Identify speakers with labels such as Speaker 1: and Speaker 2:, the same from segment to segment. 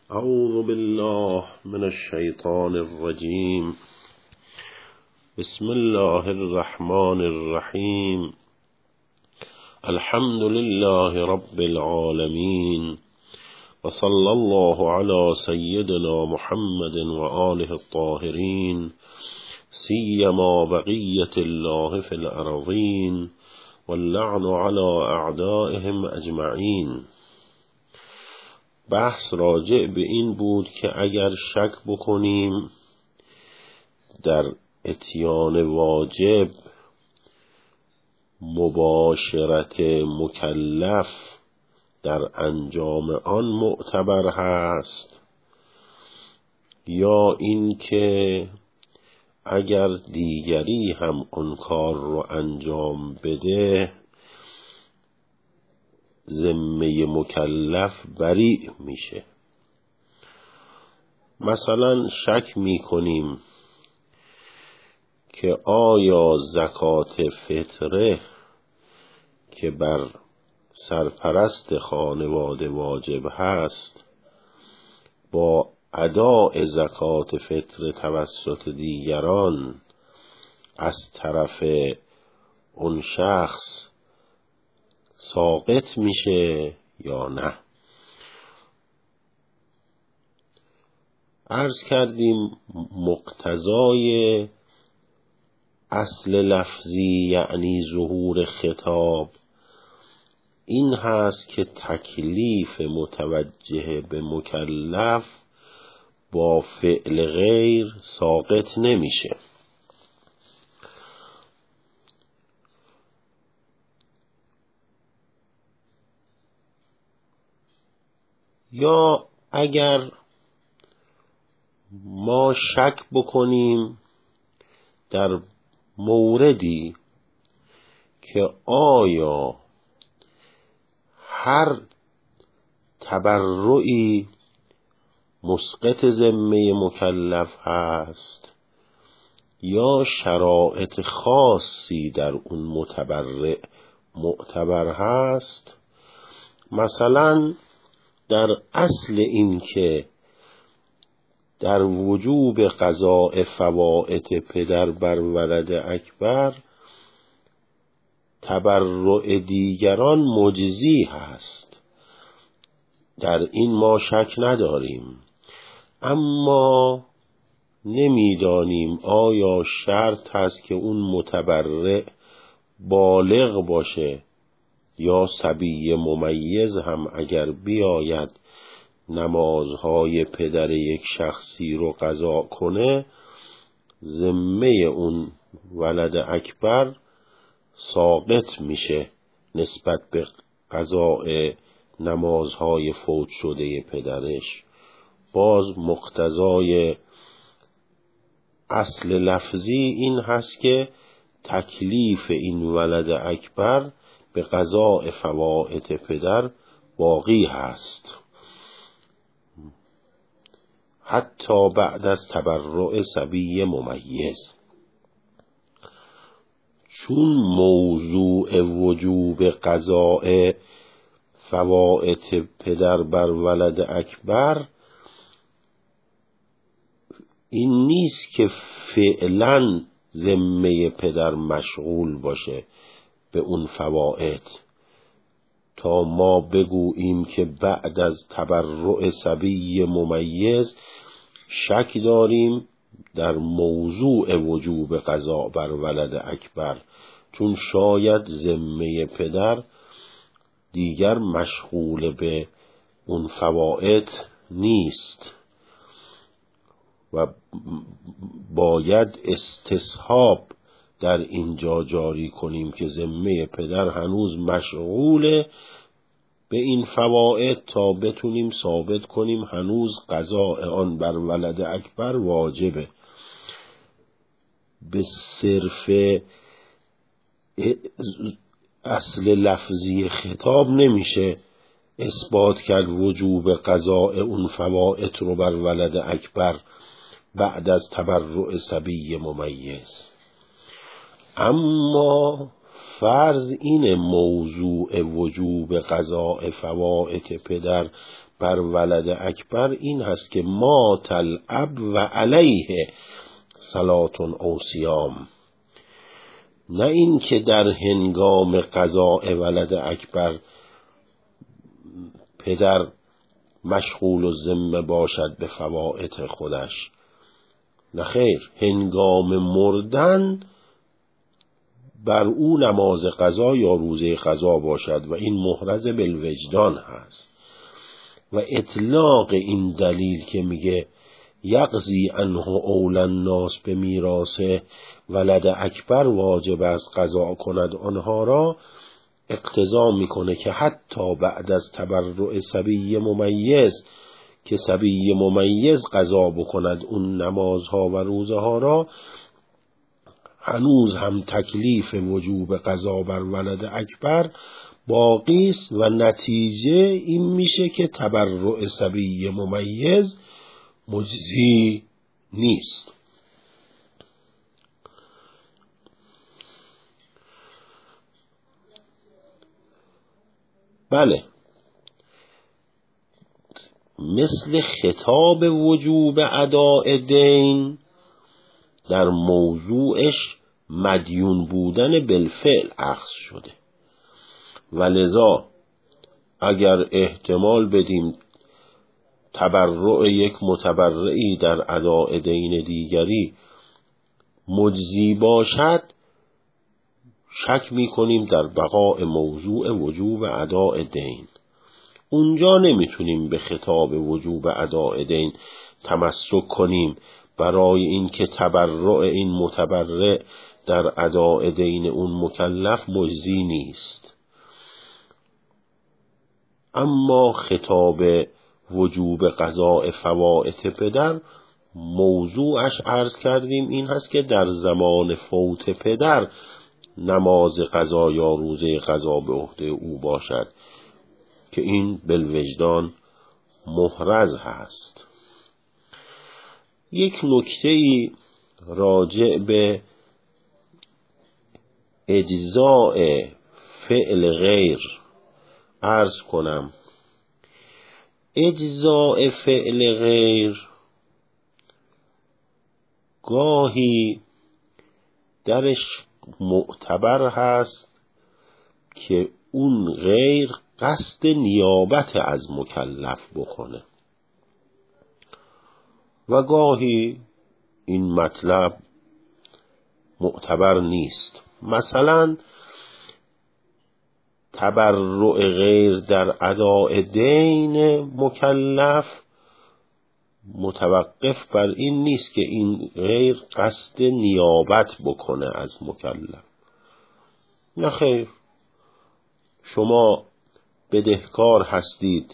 Speaker 1: اعوذ بالله من الشیطان الرجیم. بسم الله الرحمن الرحیم. الحمد لله رب العالمین و صلی الله علی سیدنا محمد و آله الطاهرین سیما بقیة الله فی الارضین واللعن علی اعدائهم اجمعین. بحث راجع به این بود که اگر شک بکنیم در اتیان واجب مباشرت مکلف در انجام آن معتبر هست، یا این که اگر دیگری هم آن کار رو انجام بده ذمه مکلف بریء میشه. مثلا شک میکنیم که آیا زکات فطره که بر سرپرست خانواده واجب هست با اداء زکات فطره توسط دیگران از طرف اون شخص ساقط میشه یا نه. عرض کردیم مقتضای اصل لفظی یعنی ظهور خطاب این هست که تکلیف متوجه به مکلف با فعل غیر ساقط نمیشه. یا اگر ما شک بکنیم در موردی که آیا هر تبرعی مسقط ذمه مکلف هست یا شرایط خاصی در اون متبرع معتبر هست، مثلا در اصل این که در وجوب قضاء فوائد پدر بر ولد اکبر تبرع دیگران مجزی هست، در این ما شک نداریم، اما نمیدانیم آیا شرط هست که اون متبرع بالغ باشه یا صبی ممیز هم اگر بیاید نمازهای پدر یک شخصی رو قضا کنه ذمه اون ولد اکبر ساقط میشه نسبت به قضاء نمازهای فوت شده پدرش. باز مقتضای اصل لفظی این هست که تکلیف این ولد اکبر به قضاء فوائد پدر باقی هست حتی بعد از تبرع صبی ممیز. چون موضوع وجوب قضاء فوائد پدر بر ولد اکبر این نیست که فعلا ذمه پدر مشغول باشه به اون فوائد تا ما بگوییم که بعد از تبرع صبی ممیز شک داریم در موضوع وجوب قضا بر ولد اکبر، چون شاید ذمه پدر دیگر مشغول به اون فوائد نیست و باید استصحاب در اینجا جاری کنیم که ذمه پدر هنوز مشغول به این فوائد تا بتونیم ثابت کنیم هنوز قضاء آن بر ولد اکبر واجبه. به صرف اصل لفظی خطاب نمیشه اثبات کرد وجوب قضاء اون فوائد رو بر ولد اکبر بعد از تبرع صبی ممیز. اما فرض این موضوع وجوب قضاء فوائد پدر بر ولد اکبر این هست که مات الاب و علیه صلات او صیام، نه این که در هنگام قضاء ولد اکبر پدر مشغول الذمه باشد به فوائد خودش، نه خیر، هنگام مردن بر او نماز قضا یا روزه قضا باشد و این محرز بالوجدان هست. و اطلاق این دلیل که میگه یقضی عنه اول الناس به میراث ولد اکبر واجب است قضا کند آنها را، اقتضا میکنه که حتی بعد از تبرع صبی ممیز که صبی ممیز قضا بکند اون نمازها و روزه ها را، هنوز هم تکلیف وجوب قضا بر ولد اکبر باقی است و نتیجه این میشه که تبرع صبی ممیز مجزی نیست. بله، مثل خطاب وجوب اداء دین در موضوعش مدیون بودن بالفعل اخذ شده و لذا اگر احتمال بدیم تبرع یک متبرعی در اداء دین دیگری مجزی باشد، شک می‌کنیم در بقاء موضوع وجوب اداء دین. اونجا نمیتونیم به خطاب وجوب اداء دین تمسک کنیم برای اینکه تبرع این متبرع در اداء دین اون مکلف مجزی نیست. اما خطاب وجوب قضاء فوائد پدر موضوعش عرض کردیم این هست که در زمان فوت پدر نماز قضا یا روزه قضا به عهده او باشد که این بالوجدان محرز هست. یک نکته‌ای راجع به اجزاء فعل غیر عرض کنم. اجزاء فعل غیر گاهی درش معتبر هست که اون غیر قصد نیابت از مکلف بکنه و گاهی این مطلب معتبر نیست. مثلا تبرع غیر در اداء دین مکلف متوقف بر این نیست که این غیر قصد نیابت بکنه از مکلف. نه خیر، شما بدهکار هستید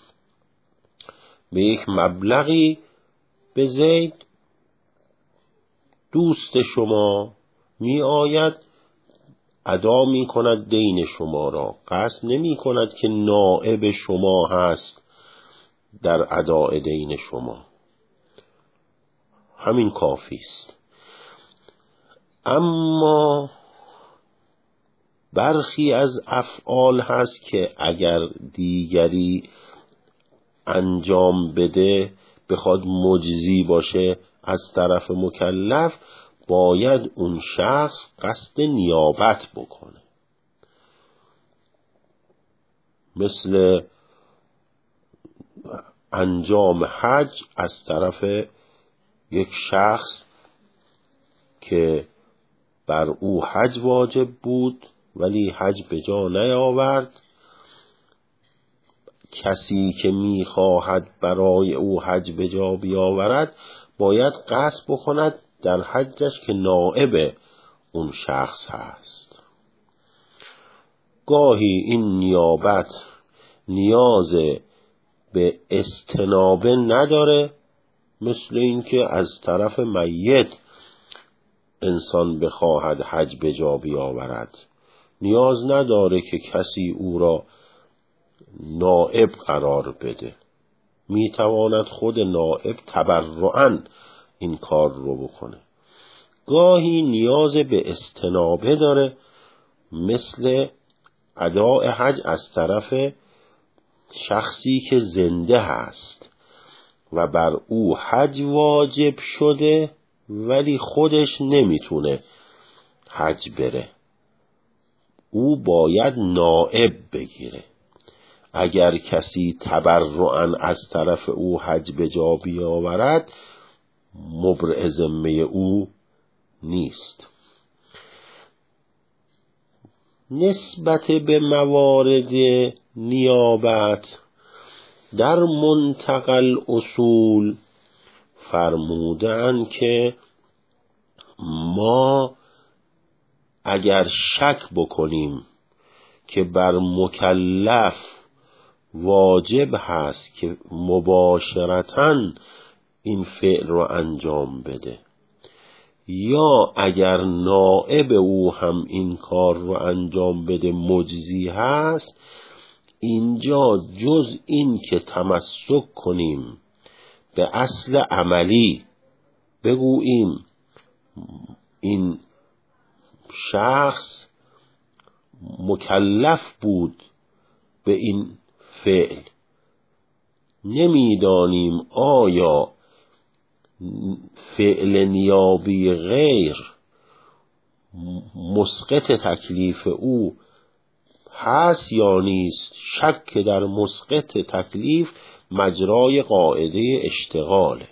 Speaker 1: به یک مبلغی به زید، دوست شما می آید ادا می کند دین شما را، قصد نمی کند که نائب شما هست در اداء دین شما، همین کافی است. اما برخی از افعال هست که اگر دیگری انجام بده بخواد مجزی باشه از طرف مکلف، باید اون شخص قصد نیابت بکنه. مثل انجام حج از طرف یک شخص که بر او حج واجب بود ولی حج به جا نیاورد، کسی که میخواهد برای او حج به جا بیاورد باید قصد بکند در حجش که نائب اون شخص هست. گاهی این نیابت نیاز به استنابه نداره، مثل اینکه از طرف میت انسان بخواهد حج به جا بیاورد، نیاز نداره که کسی او را نائب قرار بده، میتواند خود نائب تبرعاً این کار رو بکنه. گاهی نیاز به استنابه داره، مثل اداء حج از طرف شخصی که زنده هست و بر او حج واجب شده ولی خودش نمیتونه حج بره، او باید نائب بگیره. اگر کسی تبرعاً از طرف او حج به جا بیاورد مبرئ ذمه او نیست. نسبت به موارد نیابت در منتقى اصول فرمودن که ما اگر شک بکنیم که بر مکلف واجب هست که مباشرتاً این فعل رو انجام بده یا اگر نائب او هم این کار رو انجام بده مجزی هست، اینجا جز این که تمسک کنیم به اصل عملی بگوییم این شخص مکلف بود به این فعل، نمیدانیم آیا فعل نیابی غیر مسقط تکلیف او هست یا نیست، شک در مسقط تکلیف مجرای قاعده اشتغاله.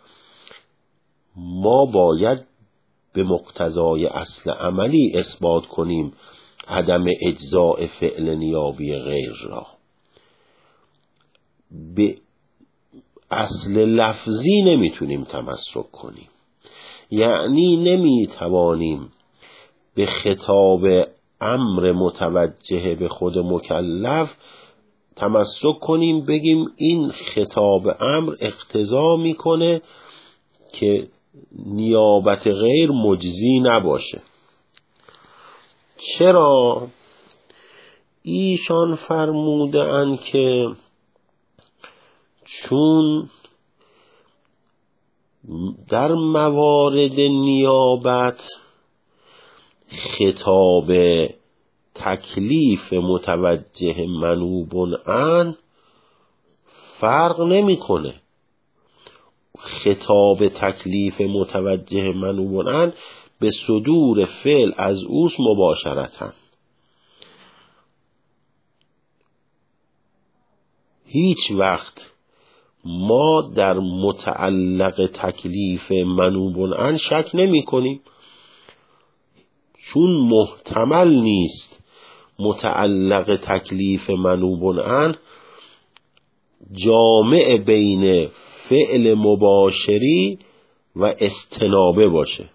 Speaker 1: ما باید به مقتضای اصل عملی اثبات کنیم عدم اجزاء فعل نیابی غیر را. به اصل لفظی نمیتونیم تمسک کنیم، یعنی نمیتوانیم به خطاب امر متوجه به خود مکلف تمسک کنیم بگیم این خطاب امر اقتضا میکنه که نیابت غیر مجزی نباشه. چرا؟ ایشان فرموده اند که چون در موارد نیابت خطاب تکلیف متوجه منوب عنه فرق نمیکنه. خطاب تکلیف متوجه منوب عنه به صدور فعل از اوست مباشرتاً. هیچ وقت ما در متعلق تکلیف منوب عنه شک نمی کنیم، چون محتمل نیست متعلق تکلیف منوب عنه جامع بین فعل مباشری و استنابه باشه،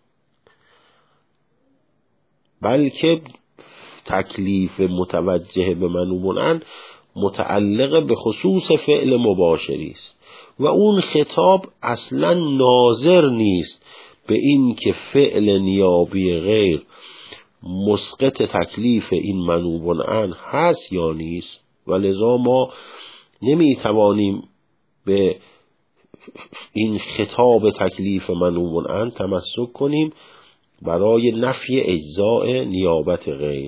Speaker 1: بلکه تکلیف متوجه به منوب عنه متعلق به خصوص فعل مباشری است و اون خطاب اصلا ناظر نیست به این که فعل نیابی غیر مسقط تکلیف این منوب عنه هست یا نیست، و لذا ما نمیتوانیم به این خطاب تکلیف منوب عنه تمسک کنیم برای نفی اجزاء نیابت غیر.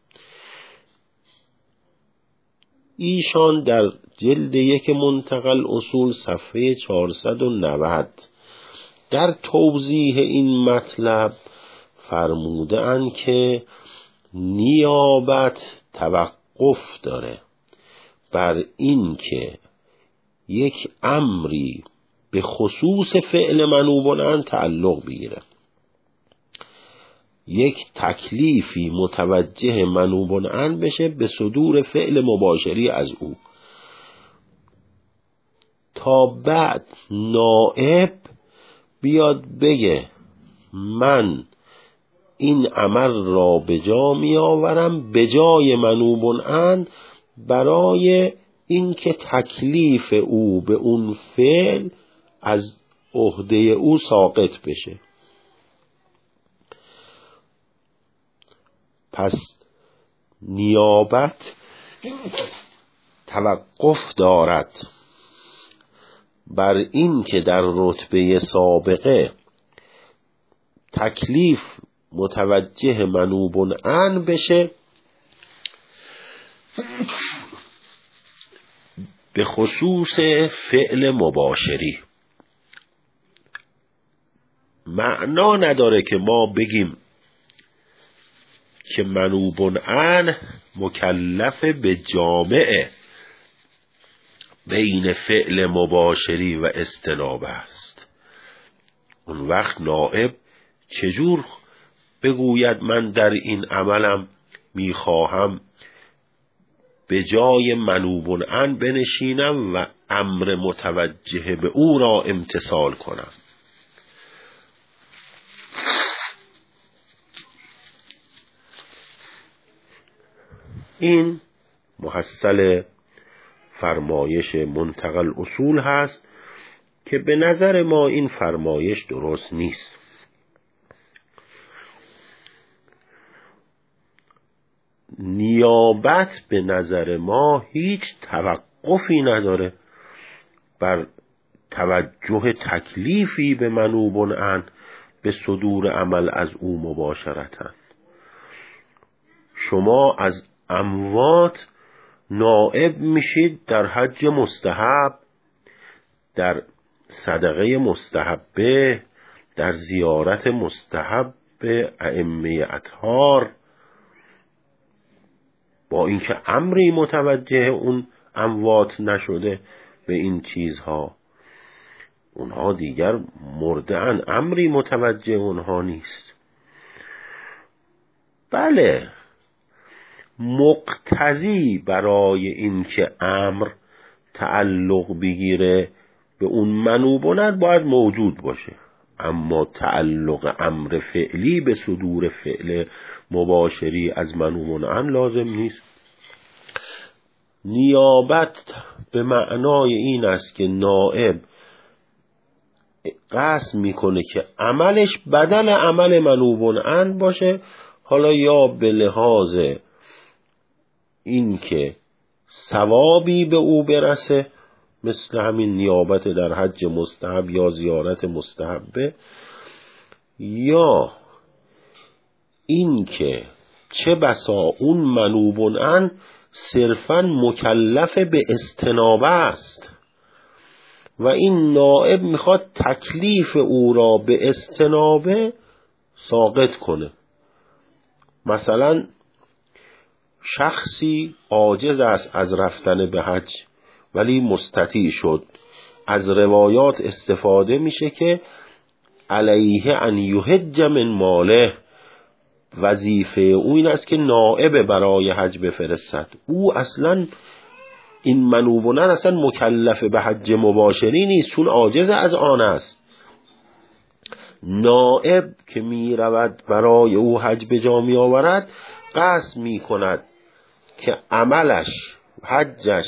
Speaker 1: ایشان در جلد 1 منتقى الاصول صفحه 490 در توضیح این مطلب فرموده اند که نیابت توقف داره بر این که یک امری به خصوص فعل منوب عنه تعلق بگیره، یک تکلیفی متوجه منوب عنه بشه به صدور فعل مباشری از او، تا بعد نائب بیاد بگه من این عمل را به جا می آورم به جای منوب عنه برای اینکه تکلیف او به اون فعل از عهده او ساقط بشه. پس نیابت توقف دارد بر این که در رتبه سابقه تکلیف متوجه منوب عنه بشه به خصوص فعل مباشری. معنا نداره که ما بگیم که منوب عنه مکلف به جامع بین فعل مباشری و استنابه است. اون وقت نائب چجور بگوید من در این عملم میخواهم به جای منوب عنه بنشینم و امر متوجه به او را امتثال کنم؟ این محصل فرمایش منتقى الاصول هست که به نظر ما این فرمایش درست نیست. نیابت به نظر ما هیچ توقفی نداره بر توجه تکلیفی به منوب عنه به صدور عمل از او مباشرتاً. شما از اموات نائب میشید در حج مستحب، در صدقه مستحبه، در زیارت مستحب ائمه اطهار، با اینکه امری متوجه اون اموات نشده به این چیزها. اونها دیگر مرده‌اند، امری متوجه اونها نیست. بله، مقتضی برای اینکه امر تعلق بگیره به اون منوب عنه باید موجود باشه، اما تعلق امر فعلی به صدور فعل مباشری از منوب عنه لازم نیست. نیابت به معنای این است که نائب قصد میکنه که عملش بدل عمل منوب عنه باشه، حالا یا به لحاظ این که ثوابی به او برسه، مثل همین نیابت در حج مستحب یا زیارت مستحبه، یا این که چه بسا اون منوب عنه صرفاً مکلف به استنابه است و این نائب میخواد تکلیف او را به استنابه ساقط کنه. مثلا شخصی عاجز است از رفتن به حج ولی مستطیع شد. از روایات استفاده میشه که علیه ان یحج من ماله، وظیفه او این است که نائب برای حج بفرستد. او اصلا این منوب عنه اصلا مکلف به حج مباشری نیست، چون عاجز از آن است. نائب که می رود برای او حج به جا می آورد، قصد می کند که عملش، حجش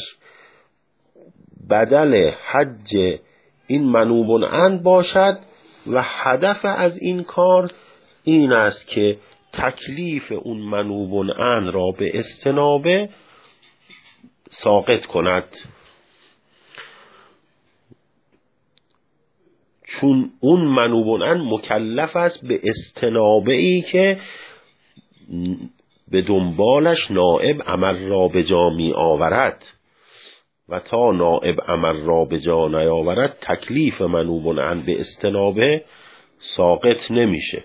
Speaker 1: بدل حج این منوب عنه باشد و هدف از این کار این است که تکلیف اون منوب عنه را به استنابه ساقط کند، چون اون منوب عنه مکلف است به استنابه ای که به دنبالش نائب عمل را به جا می آورد و تا نائب عمل را به جا نیاورد تکلیف منوب عنه به استنابه ساقط نمیشه.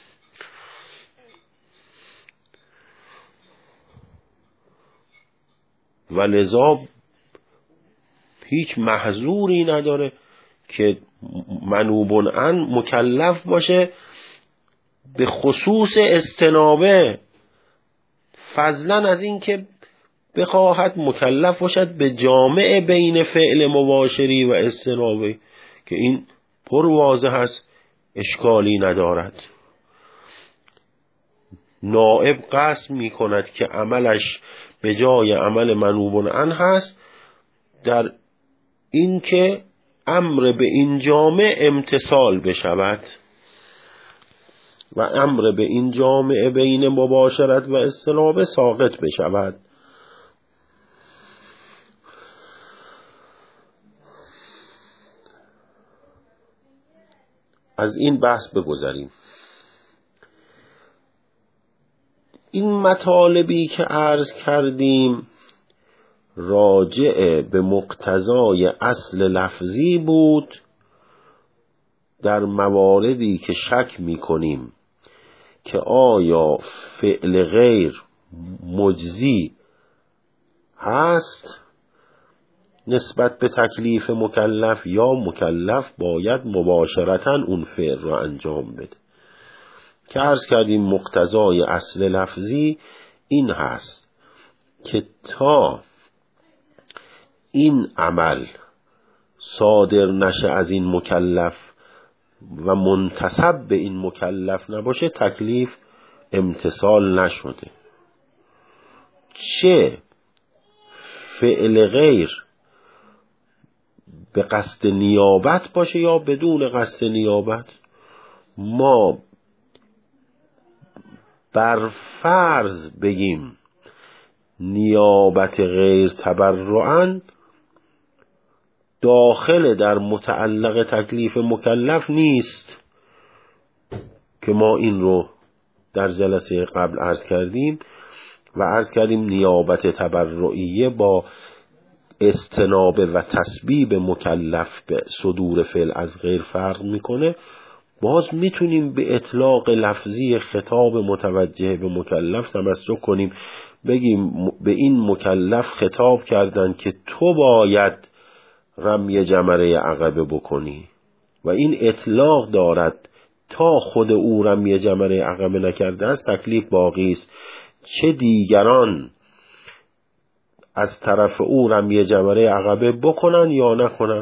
Speaker 1: و لذا هیچ محظوری نداره که منوب عنه مکلف باشه به خصوص استنابه، فضلا از این که بخواهد مکلف باشد به جامع بین فعل مباشری و استنابه، که این پر واضح است، اشکالی ندارد. نائب قصد می کند که عملش به جای عمل منوب عنه هست، در این که امر به این جامع امتثال بشود و امر به این جامع بین مباشرت و استنابه ساقط بشود. از این بحث بگذریم. این مطالبی که عرض کردیم راجع به مقتضای اصل لفظی بود در مواردی که شک می‌کنیم که آیا فعل غیر مجزی هست نسبت به تکلیف مکلف یا مکلف باید مباشرتاً اون فعل را انجام بده. که عرض کردیم مقتضای اصل لفظی این هست که تا این عمل صادر نشه از این مکلف و منتسب به این مکلف نباشه تکلیف امتثال نشده. چه فعل غیر به قصد نیابت باشه یا بدون قصد نیابت، ما بر فرض بگیم نیابت غیر تبرعاً داخل در متعلق تکلیف مکلف نیست که ما این رو در جلسه قبل عرض کردیم و عرض کردیم نیابت تبرعیه با استنابه و تسبیب مکلف به صدور فعل از غیر فرق میکنه. باز میتونیم به اطلاق لفظی خطاب متوجه به مکلف تمسک کنیم، بگیم به این مکلف خطاب کردن که تو باید رمی جمره عقبه بکنی و این اطلاق دارد تا خود او رمی جمره عقبه نکرده است تکلیف باقی است، چه دیگران از طرف او رمی جمره عقبه بکنن یا نکنن.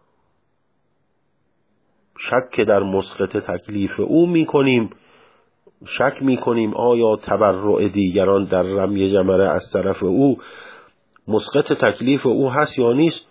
Speaker 1: شک در مسقط تکلیف او میکنیم، شک میکنیم آیا تبرع دیگران در رمی جمره از طرف او مسقط تکلیف او هست یا نیست.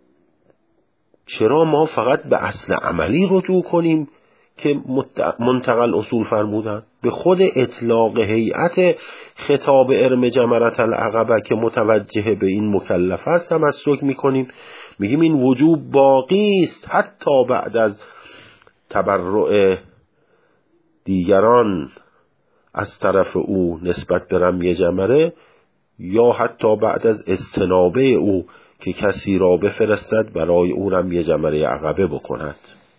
Speaker 1: چرا ما فقط به اصل عملی رجوع کنیم که منتقل اصول فرمودن؟ به خود اطلاق هیئت خطاب ارم جمرة العقبه که متوجه به این مکلف است تمسک میکنیم، میگیم این وجوب باقی است حتی بعد از تبرع دیگران از طرف او نسبت به رمی جمره یا حتی بعد از استنابه او که کسی را بفرستد برای او رمی جمره عقبه بکند.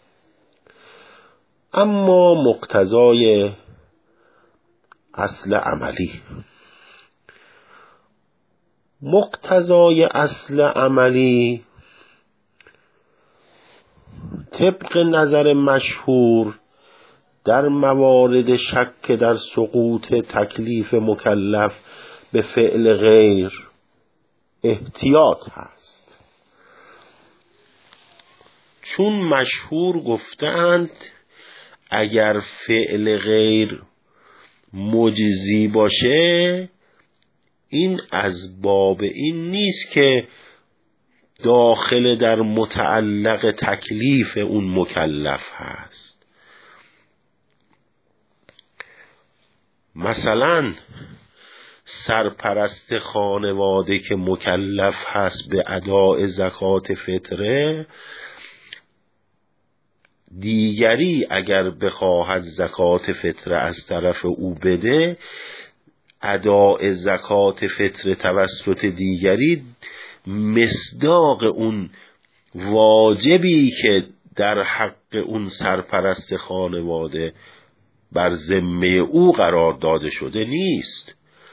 Speaker 1: اما مقتضای اصل عملی، مقتضای اصل عملی طبق نظر مشهور در موارد شک در سقوط تکلیف مکلف به فعل غیر احتیاط هست، چون مشهور گفتند اگر فعل غیر مجزی باشه این از باب این نیست که داخل در متعلق تکلیف اون مکلف هست. مثلا سرپرست خانواده که مکلف هست به اداء زکات فطره، دیگری اگر بخواهد زکات فطره از طرف او بده، اداء زکات فطره توسط دیگری مصداق اون واجبی که در حق اون سرپرست خانواده بر ذمه او قرار داده شده نیست.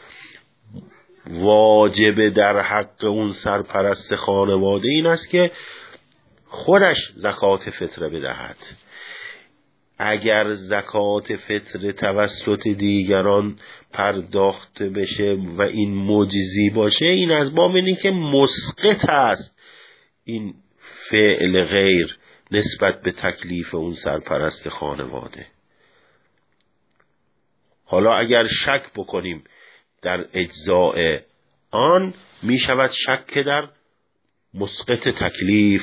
Speaker 1: واجب در حق اون سرپرست خانواده این است که خودش زکات فطره بدهد. اگر زکات فطره توسط دیگران پرداخت بشه و این مجزی باشه، این از باب اینه که مسقط است این فعل غیر نسبت به تکلیف اون سرپرست خانواده. حالا اگر شک بکنیم در اجزاء آن، می شود شک در مسقط تکلیف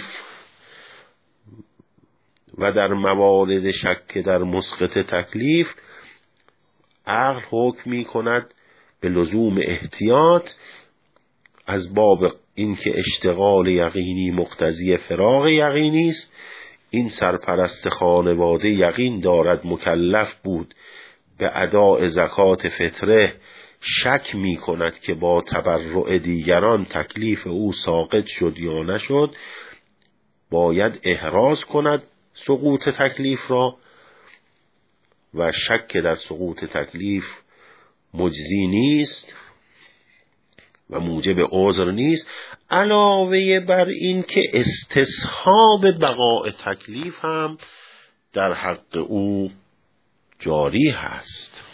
Speaker 1: و در موارد شک در مسقط تکلیف عقل حکم می کند به لزوم احتیاط از باب اینکه اشتغال یقینی مقتضی فراغ یقینی است. این سرپرست خانواده یقین دارد مکلف بود به اداء زکات فطره شک می کند که با تبرع دیگران تکلیف او ساقط شد یا نشد، باید احراز کند سقوط تکلیف را و شک در سقوط تکلیف مجزی نیست و موجب عذر نیست، علاوه بر این که استصحاب بقاء تکلیف هم در حق او جاری هست.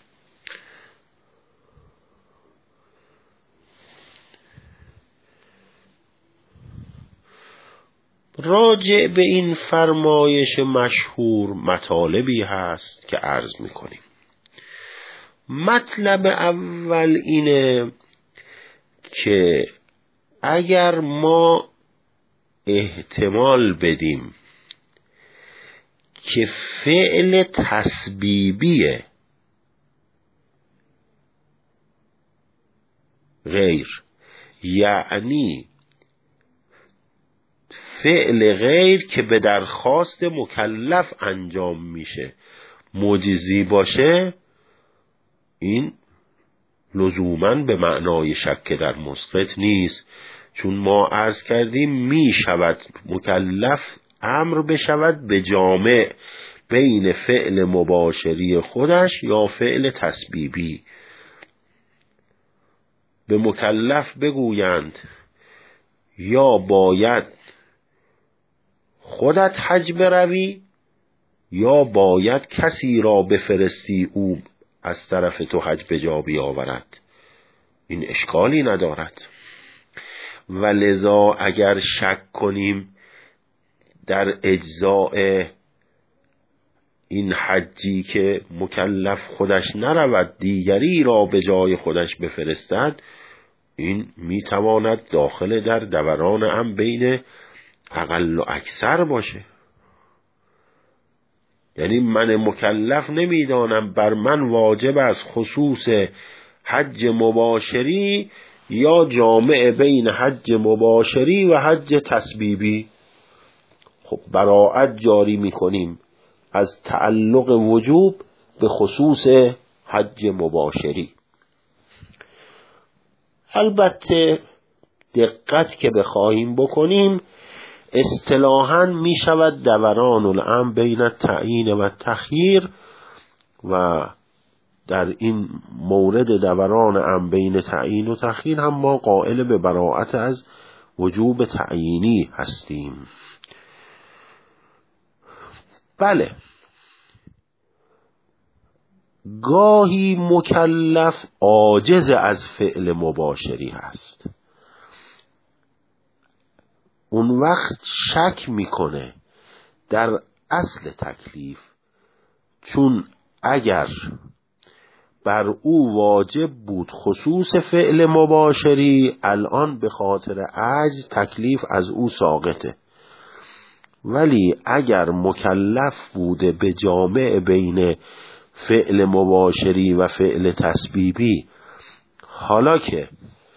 Speaker 1: راجع به این فرمایش مشهور مطالبی هست که عرض می‌کنیم. مطلب اول اینه که اگر ما احتمال بدیم که فعل تسبیبی غیر، یعنی فعل غیر که به درخواست مکلف انجام میشه، مجزی باشه، این لزوماً به معنای شک در مسقط نیست، چون ما عرض کردیم می شود مکلف امر بشود به جامع بین فعل مباشری خودش یا فعل تسبیبی. به مکلف بگویند یا باید خودت حج بروی یا باید کسی را بفرستی او از طرف تو حج به جا بیاورد، این اشکالی ندارد. و لذا اگر شک کنیم در اجزاء این حجی که مکلف خودش نرود دیگری را به جای خودش بفرستد، این میتواند داخل در دوران هم بین اقل و اکثر باشه. یعنی من مکلف نمیدانم بر من واجب از خصوص حج مباشری یا جامع بین حج مباشری و حج تسبیبی. خب براءت جاری میکنیم از تعلق وجوب به خصوص حج مباشری. البته دقت که بخواهیم بکنیم اصطلاحاً می شود دوران الامر بین التعیین و تخییر، و در این مورد دوران امر بین تعیین و تخییر هم ما قائل به براءت از وجوب تعیینی هستیم. بله، گاهی مکلف عاجز از فعل مباشری هست، اون وقت شک میکنه در اصل تکلیف، چون اگر بر او واجب بود خصوص فعل مباشری، الان به خاطر عجز تکلیف از او ساقطه. ولی اگر مکلف بوده به جامع بین فعل مباشری و فعل تسبیبی، حالا که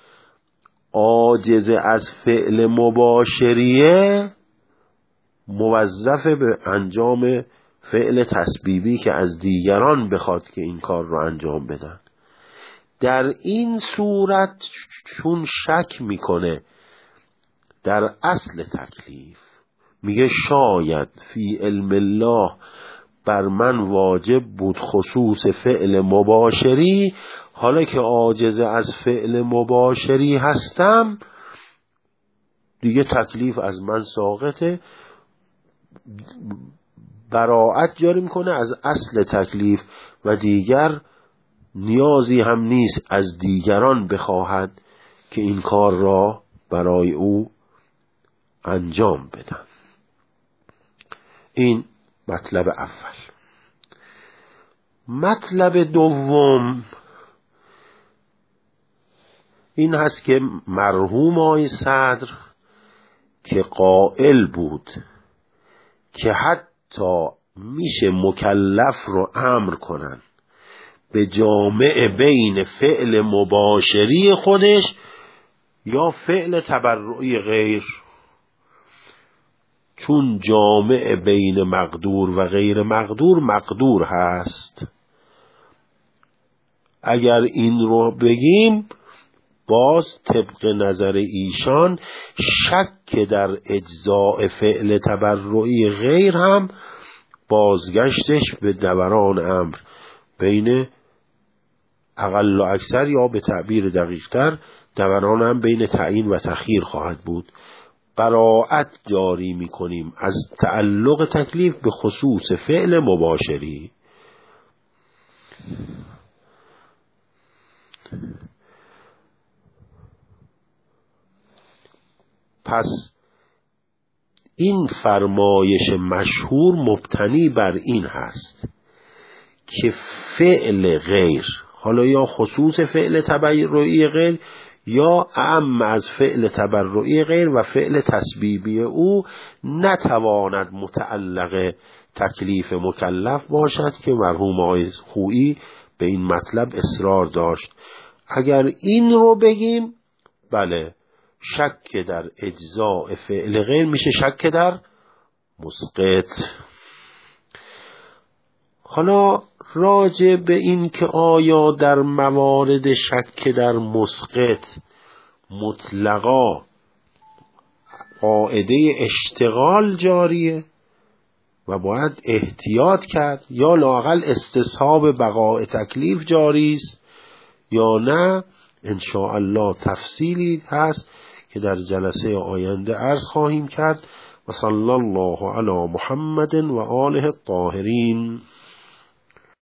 Speaker 1: عاجز از فعل مباشریه، موظف به انجام فعل تسبیبی که از دیگران بخواد که این کار رو انجام بدن. در این صورت چون شک میکنه در اصل تکلیف، میگه شاید فی علم الله بر من واجب بود خصوص فعل مباشری، حالا که عاجز از فعل مباشری هستم دیگه تکلیف از من ساقطه، براءت جاری میکنه از اصل تکلیف و دیگر نیازی هم نیست از دیگران بخواهد که این کار را برای او انجام بدن. این مطلب اول. مطلب دوم این هست که مرحوم آقای صدر که قائل بود که حتی میشه مکلف رو امر کنن به جامع بین فعل مباشری خودش یا فعل تبرعی غیر، چون جامع بین مقدور و غیر مقدور مقدور هست. اگر این رو بگیم باز طبق نظر ایشان شک در اجزاء فعل تبرعی غیر هم بازگشتش به دوران امر بین اقل و اکثر، یا به تعبیر دقیق‌تر دوران هم بین تعیین و تخییر خواهد بود. براءت جاری می‌کنیم از تعلق تکلیف به خصوص فعل مباشری. پس این فرمایش مشهور مبتنی بر این هست که فعل غیر، حالا یا خصوص فعل تبرعی غیر یا اعم از فعل تبرعی غیر و فعل تسبیبی او، نتواند متعلق تکلیف مکلف باشد که مرحوم آقای خویی به این مطلب اصرار داشت. اگر این رو بگیم بله، شک در اجزاء فعل غیر میشه شک در مسقط. حالا راجع به این که آیا در موارد شک در مسقط مطلقا قاعده اشتغال جاریه و باید احتیاط کرد، یا لااقل استصحاب بقاء تکلیف جاری است یا نه، ان شاء الله تفصیلی هست که در جلسه آینده عرض خواهیم کرد. و صلی الله علی محمد و آله الطاهرین.